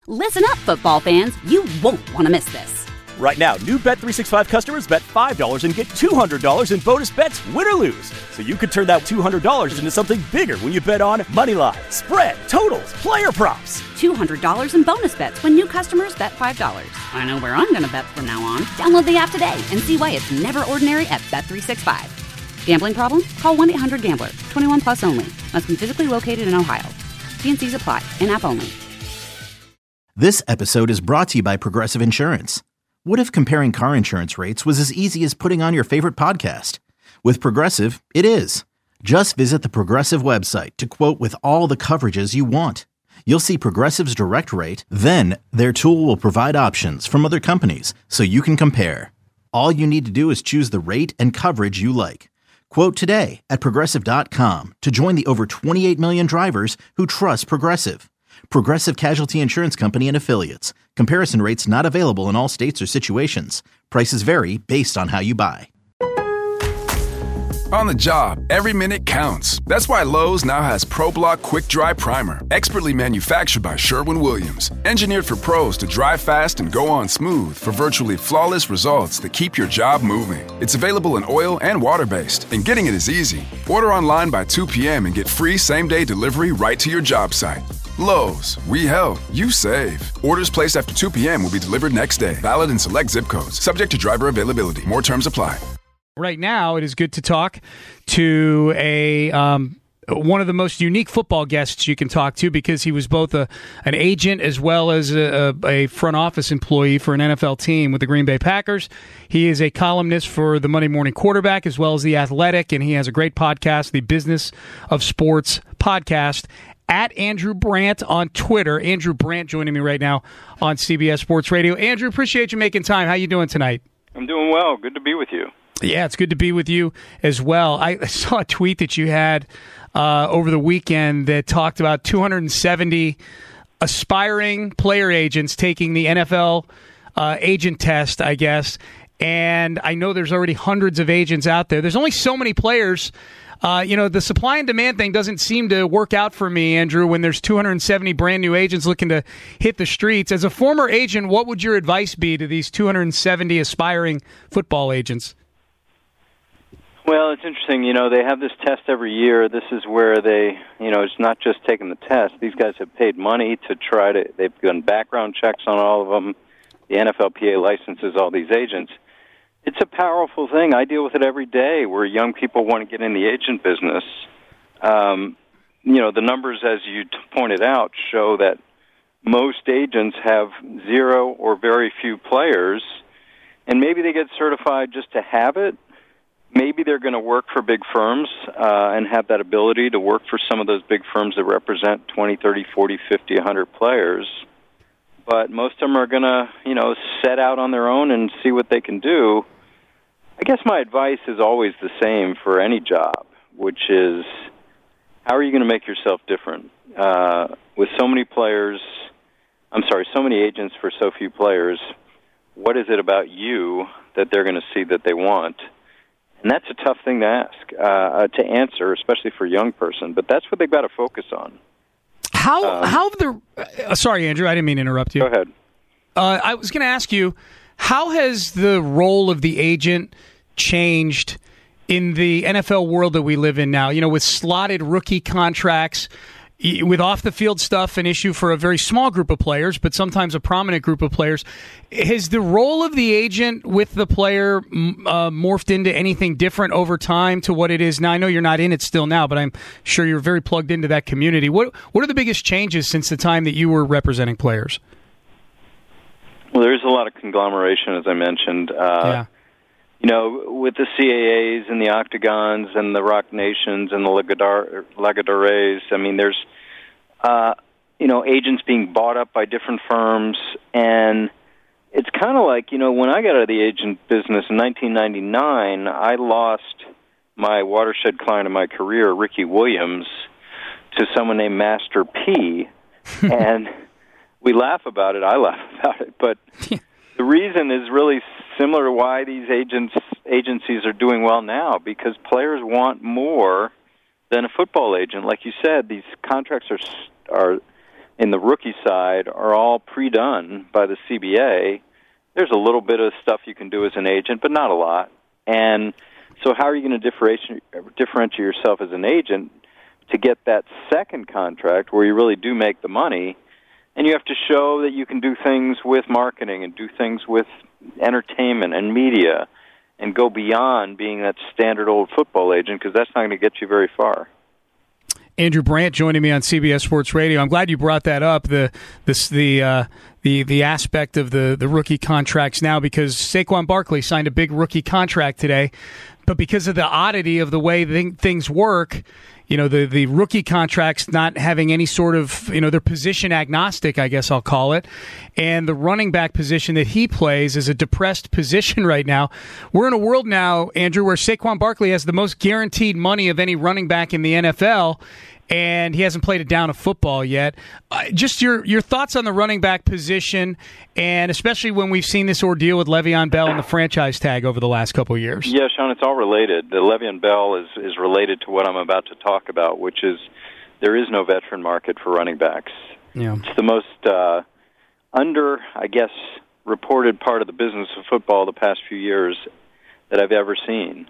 Listen up, football fans. You won't want to miss this. Right now, new Bet365 customers bet $5 and get $200 in bonus bets, win or lose. So you could turn that $200 into something bigger when you bet on moneyline, spread, totals, player props. $200 in bonus bets when new customers bet $5. I know where I'm going to bet from now on. Download the app today and see why it's never ordinary at Bet365. Gambling problem? Call 1-800-GAMBLER. 21 plus only. Must be physically located in Ohio. T&Cs apply. In-app only. This episode is brought to you by Progressive Insurance. What if comparing car insurance rates was as easy as putting on your favorite podcast? With Progressive, it is. Just visit the Progressive website to quote with all the coverages you want. You'll see Progressive's direct rate, then their tool will provide options from other companies so you can compare. All you need to do is choose the rate and coverage you like. Quote today at Progressive.com to join the over 28 million drivers who trust Progressive. Progressive Casualty Insurance Company and Affiliates. Comparison rates not available in all states or situations. Prices vary based on how you buy. On the job, every minute counts. That's why Lowe's now has ProBlock Quick Dry Primer, expertly manufactured by Sherwin-Williams. Engineered for pros to dry fast and go on smooth for virtually flawless results that keep your job moving. It's available in oil and water-based, and getting it is easy. Order online by 2 p.m. and get free same-day delivery right to your job site. Lowe's, we help, you save. Orders placed after 2 p.m. will be delivered next day. Valid in select zip codes. Subject to driver availability. More terms apply. Right now, it is good to talk to one of the most unique football guests you can talk to, because he was both an agent as well as a front office employee for an NFL team with the Green Bay Packers. He is a columnist for the Monday Morning Quarterback as well as The Athletic, and he has a great podcast, the Business of Sports podcast, at Andrew Brandt on Twitter. Andrew Brandt joining me right now on CBS Sports Radio. Andrew, appreciate you making time. How you doing tonight? I'm doing well. Good to be with you. Yeah, it's good to be with you as well. I saw a tweet that you had over the weekend that talked about 270 aspiring player agents taking the NFL agent test, I guess. And I know there's already hundreds of agents out there. There's only so many players. The supply and demand thing doesn't seem to work out for me, Andrew, when there's 270 brand new agents looking to hit the streets. As a former agent, what would your advice be to these 270 aspiring football agents? Well, it's interesting. They have this test every year. This is where it's not just taking the test. These guys have paid money they've done background checks on all of them. The NFLPA licenses all these agents. It's a powerful thing. I deal with it every day where young people want to get in the agent business. The numbers, as you pointed out, show that most agents have zero or very few players, and maybe they get certified just to have it. Maybe they're going to work for big firms and have that ability to work for some of those big firms that represent 20, 30, 40, 50, 100 players. But most of them are going to, set out on their own and see what they can do. I guess my advice is always the same for any job, which is, how are you going to make yourself different? With so many agents for so few players, what is it about you that they're going to see that they want? And that's a tough thing to ask, to answer, especially for a young person. But that's what they've got to focus on. Sorry, Andrew, I didn't mean to interrupt you. Go ahead. I was going to ask you, how has the role of the agent changed in the NFL world that we live in now? With slotted rookie contracts, with off-the-field stuff an issue for a very small group of players, but sometimes a prominent group of players. Has the role of the agent with the player morphed into anything different over time to what it is now? I know you're not in it still now, but I'm sure you're very plugged into that community. What are the biggest changes since the time that you were representing players? Well, there's a lot of conglomeration, as I mentioned. With the CAAs and the Octagons and the Rock Nations and the Ligadores, there's, agents being bought up by different firms. And it's kind of like, when I got out of the agent business in 1999, I lost my watershed client of my career, Ricky Williams, to someone named Master P. And we laugh about it. I laugh about it. But the reason is really similar to why these agencies are doing well now, because players want more than a football agent. Like you said, these contracts are in the rookie side are all pre-done by the CBA. There's a little bit of stuff you can do as an agent, but not a lot. And so how are you going to differentiate yourself as an agent to get that second contract where you really do make the money? And you have to show that you can do things with marketing and do things with entertainment and media and go beyond being that standard old football agent, because that's not going to get you very far. Andrew Brandt joining me on CBS Sports Radio. I'm glad you brought that up, the aspect of the rookie contracts now, because Saquon Barkley signed a big rookie contract today, but because of the oddity of the way things work, the rookie contracts not having any sort of, they're position agnostic, I guess I'll call it. And the running back position that he plays is a depressed position right now. We're in a world now, Andrew, where Saquon Barkley has the most guaranteed money of any running back in the NFL, and he hasn't played a down of football yet. Just your thoughts on the running back position, and especially when we've seen this ordeal with Le'Veon Bell and the franchise tag over the last couple of years. Yeah, Sean, it's all related. The Le'Veon Bell is related to what I'm about to talk about, which is there is no veteran market for running backs. Yeah. It's the most reported part of the business of football the past few years that I've ever seen.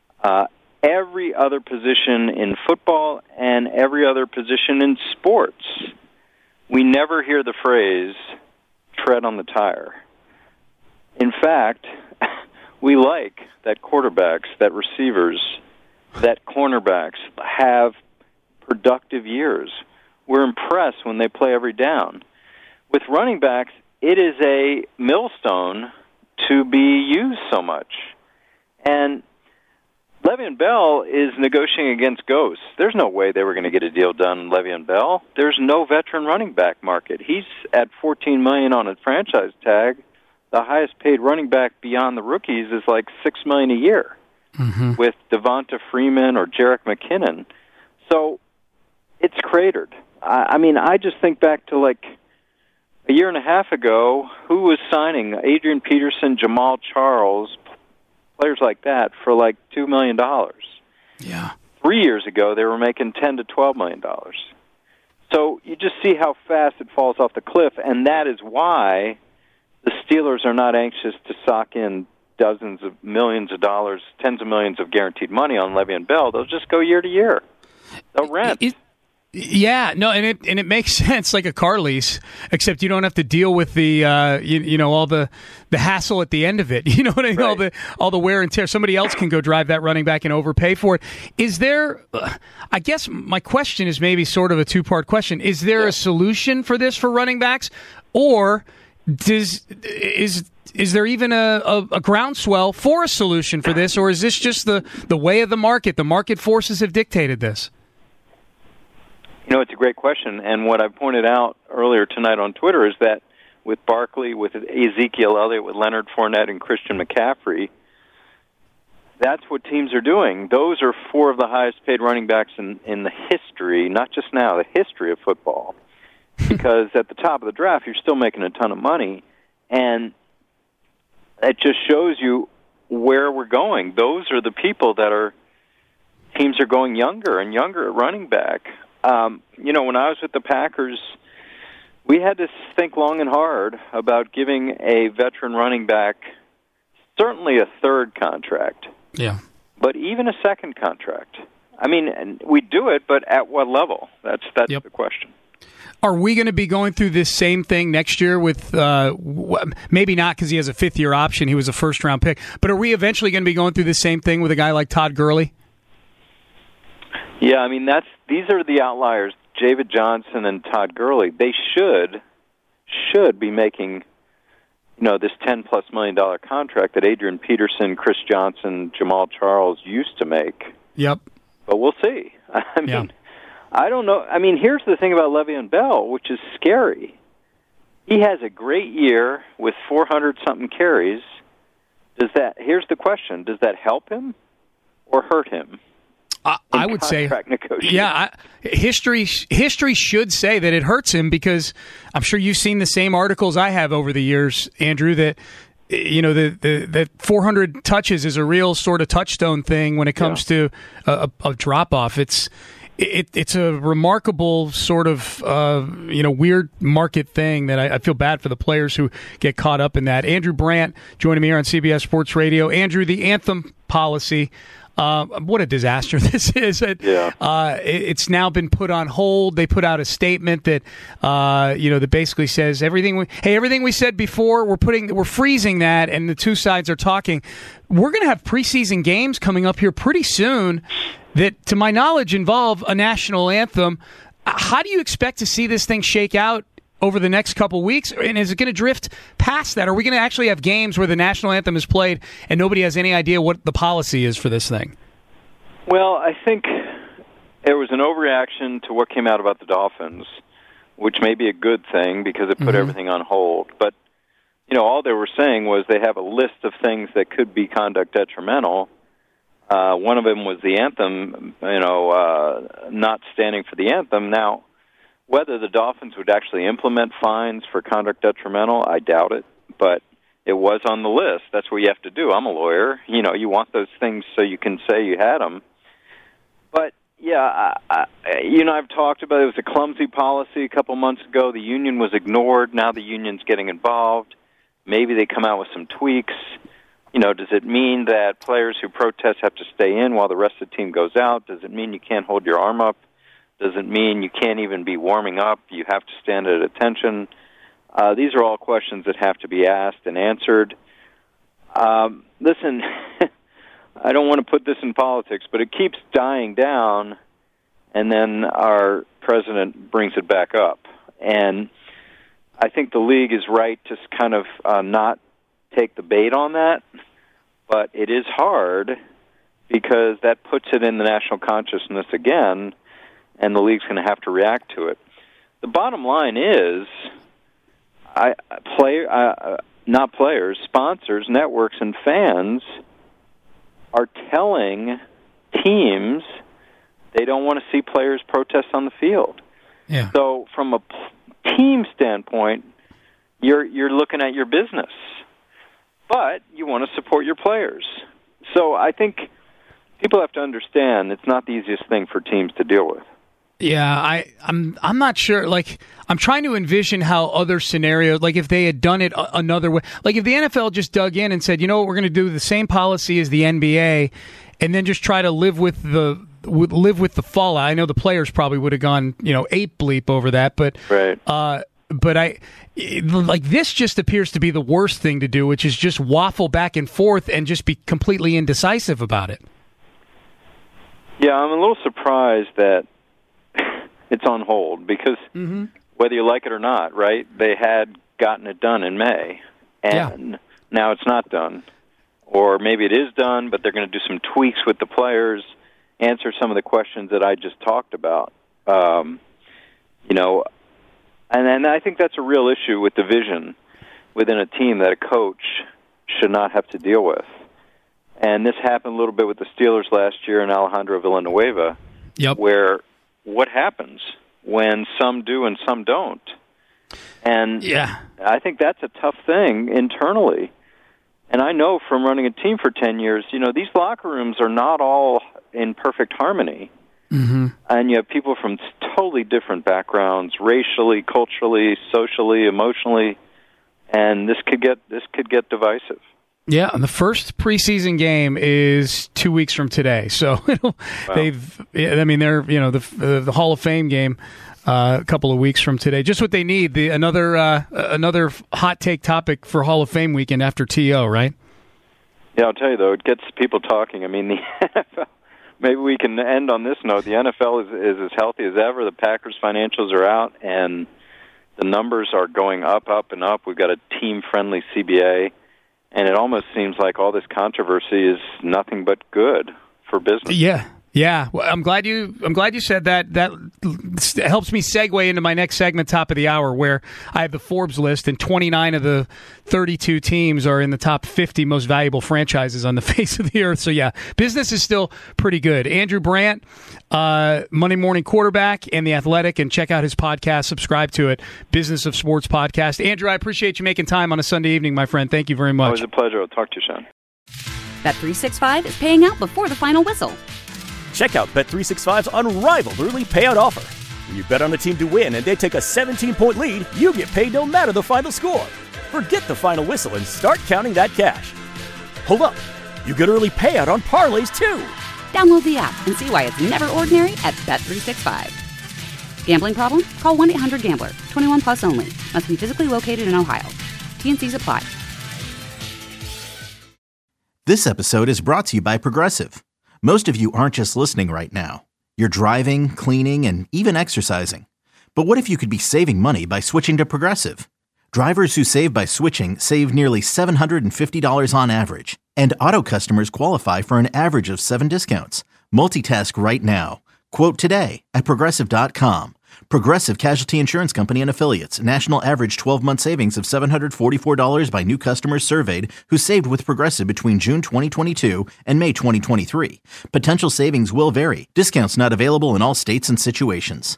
Every other position in football and every other position in sports, we never hear the phrase, tread on the tire. In fact, we like that quarterbacks, that receivers, that cornerbacks have productive years. We're impressed when they play every down. With running backs, it is a millstone to be used so much. And Le'Veon Bell is negotiating against ghosts. There's no way they were going to get a deal done, Le'Veon Bell. There's no veteran running back market. He's at $14 million on a franchise tag. The highest paid running back beyond the rookies is like $6 million a year, with Devonta Freeman or Jerick McKinnon. So it's cratered. I just think back to like a year and a half ago, who was signing Adrian Peterson, Jamal Charles, players like that for like $2 million. Yeah. 3 years ago, they were making $10 to $12 million. So you just see how fast it falls off the cliff, and that is why the Steelers are not anxious to sock in dozens of millions of dollars, tens of millions of guaranteed money on Le'Veon Bell. They'll just go year to year. They'll rent. And it makes sense, like a car lease, except you don't have to deal with the all the hassle at the end of it. You know what I mean? Right. All the wear and tear. Somebody else can go drive that running back and overpay for it. Is there? I guess my question is maybe sort of a two-part question. Is there a solution for this for running backs, or is there even a groundswell for a solution for this, or is this just the way of the market? The market forces have dictated this. It's a great question, and what I pointed out earlier tonight on Twitter is that with Barkley, with Ezekiel Elliott, with Leonard Fournette, and Christian McCaffrey, that's what teams are doing. Those are four of the highest-paid running backs in the history, not just now, the history of football. Because at the top of the draft, you're still making a ton of money, and it just shows you where we're going. Those are the people teams are going younger and younger at running back. When I was with the Packers, we had to think long and hard about giving a veteran running back certainly a third contract. Yeah. But even a second contract. We'd do it, but at what level? That's the question. Are we going to be going through this same thing next year with, maybe not because he has a fifth-year option, he was a first-round pick, but are we eventually going to be going through the same thing with a guy like Todd Gurley? Yeah, these are the outliers, David Johnson and Todd Gurley. They should be making, this $10+ million contract that Adrian Peterson, Chris Johnson, Jamal Charles used to make. Yep. But we'll see. I don't know. Here's the thing about Le'Veon Bell, which is scary. He has a great year with 400-something carries. Here's the question: does that help him or hurt him? I would say, history should say that it hurts him, because I'm sure you've seen the same articles I have over the years, Andrew, that that 400 touches is a real sort of touchstone thing when it comes to a drop off. it's a remarkable sort of weird market thing that I feel bad for the players who get caught up in that. Andrew Brandt joining me here on CBS Sports Radio. Andrew, the anthem policy. What a disaster this is. It's now been put on hold. They put out a statement that that basically says everything we said before, we're freezing that, and the two sides are talking. We're going to have preseason games coming up here pretty soon that, to my knowledge, involve a national anthem. How do you expect to see this thing shake out over the next couple weeks, and is it going to drift past that? Are we going to actually have games where the national anthem is played and nobody has any idea what the policy is for this thing? Well, I think there was an overreaction to what came out about the Dolphins, which may be a good thing because it put everything on hold. But, all they were saying was they have a list of things that could be conduct detrimental. One of them was the anthem, not standing for the anthem. Now, whether the Dolphins would actually implement fines for conduct detrimental, I doubt it, but it was on the list. That's what you have to do. I'm a lawyer. You want those things so you can say you had them. But, yeah, I've talked about it. It was a clumsy policy a couple months ago. The union was ignored. Now the union's getting involved. Maybe they come out with some tweaks. Does it mean that players who protest have to stay in while the rest of the team goes out? Does it mean you can't hold your arm up? Does it mean you can't even be warming up? You have to stand at attention? These are all questions that have to be asked and answered. Listen, I don't want to put this in politics, but it keeps dying down, and then our president brings it back up. And I think the league is right to kind of not take the bait on that, but it is hard because that puts it in the national consciousness again, and the league's going to have to react to it. The bottom line is, not players, sponsors, networks, and fans are telling teams they don't want to see players protest on the field. Yeah. So from a team standpoint, you're looking at your business, but you want to support your players. So I think people have to understand it's not the easiest thing for teams to deal with. Yeah, I'm not sure. Like, I'm trying to envision how other scenarios, like if they had done it another way, like if the NFL just dug in and said, we're going to do the same policy as the NBA, and then just try to live with the fallout. I know the players probably would have gone, ape bleep over that, but right. But this just appears to be the worst thing to do, which is just waffle back and forth and just be completely indecisive about it. Yeah, I'm a little surprised that it's on hold because whether you like it or not, right, they had gotten it done in May, and now it's not done. Or maybe it is done, but they're going to do some tweaks with the players, answer some of the questions that I just talked about. And I think that's a real issue with division within a team that a coach should not have to deal with. And this happened a little bit with the Steelers last year and Alejandro Villanueva, where what happens when some do and some don't? And I think that's a tough thing internally. And I know from running a team for 10 years, these locker rooms are not all in perfect harmony. Mm-hmm. And you have people from totally different backgrounds, racially, culturally, socially, emotionally, and this could get divisive. Yeah, and the first preseason game is 2 weeks from today. So they're the Hall of Fame game a couple of weeks from today. Just what they need. Another hot take topic for Hall of Fame weekend after TO, right? Yeah, I'll tell you though, it gets people talking. I mean, the NFL. Maybe we can end on this note. The NFL is as healthy as ever. The Packers' financials are out, and the numbers are going up, and up. We've got a team-friendly CBA, and it almost seems like all this controversy is nothing but good for business. Yeah. Well, I'm glad you said that. That helps me segue into my next segment, top of the hour, where I have the Forbes list, and 29 of the 32 teams are in the top 50 most valuable franchises on the face of the earth. So, yeah, business is still pretty good. Andrew Brandt, Monday Morning Quarterback, and The Athletic, and check out his podcast. Subscribe to it, Business of Sports Podcast. Andrew, I appreciate you making time on a Sunday evening, my friend. Thank you very much. Always a pleasure. I'll talk to you, Sean. Bet365 is paying out before the final whistle. Check out Bet365's unrivaled early payout offer. When you bet on a team to win and they take a 17-point lead, you get paid no matter the final score. Forget the final whistle and start counting that cash. Hold up. You get early payout on parlays, too. Download the app and see why it's never ordinary at Bet365. Gambling problem? Call 1-800-GAMBLER. 21 plus only. Must be physically located in Ohio. T&Cs apply. This episode is brought to you by Progressive. Most of you aren't just listening right now. You're driving, cleaning, and even exercising. But what if you could be saving money by switching to Progressive? Drivers who save by switching save nearly $750 on average. And auto customers qualify for an average of 7 discounts. Multitask right now. Quote today at Progressive.com. Progressive Casualty Insurance Company and Affiliates. National average 12-month savings of $744 by new customers surveyed who saved with Progressive between June 2022 and May 2023. Potential savings will vary. Discounts not available in all states and situations.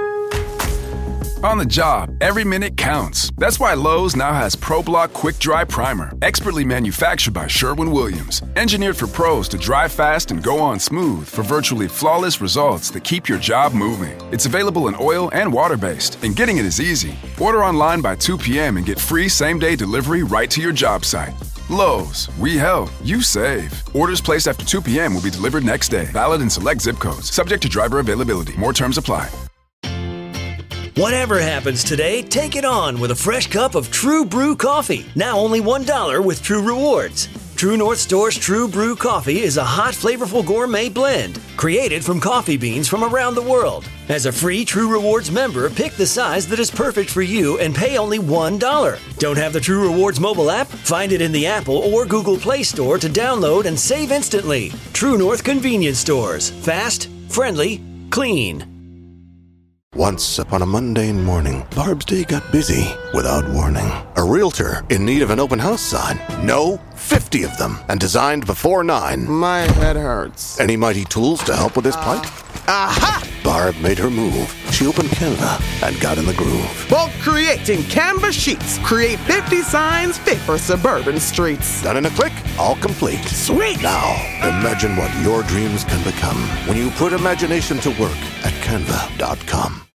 On the job, every minute counts. That's why Lowe's now has ProBlock Quick Dry Primer, expertly manufactured by Sherwin-Williams. Engineered for pros to dry fast and go on smooth for virtually flawless results that keep your job moving. It's available in oil and water-based, and getting it is easy. Order online by 2 p.m. and get free same-day delivery right to your job site. Lowe's, we help, you save. Orders placed after 2 p.m. will be delivered next day. Valid in select zip codes. Subject to driver availability. More terms apply. Whatever happens today, take it on with a fresh cup of True Brew coffee. Now only $1 with True Rewards. True North Store's True Brew coffee is a hot, flavorful gourmet blend created from coffee beans from around the world. As a free True Rewards member, pick the size that is perfect for you and pay only $1. Don't have the True Rewards mobile app? Find it in the Apple or Google Play Store to download and save instantly. True North Convenience Stores. Fast, friendly, clean. Once upon a mundane morning, Barb's day got busy without warning. A realtor in need of an open house sign. No, 50 of them, and designed before 9. My head hurts. Any mighty tools to help with his plight? Aha! Barb made her move. She opened Canva and got in the groove. Bulk creating Canva sheets. Create 50 signs fit for suburban streets. Done in a click, all complete. Sweet! Now, imagine what your dreams can become when you put imagination to work at Canva.com.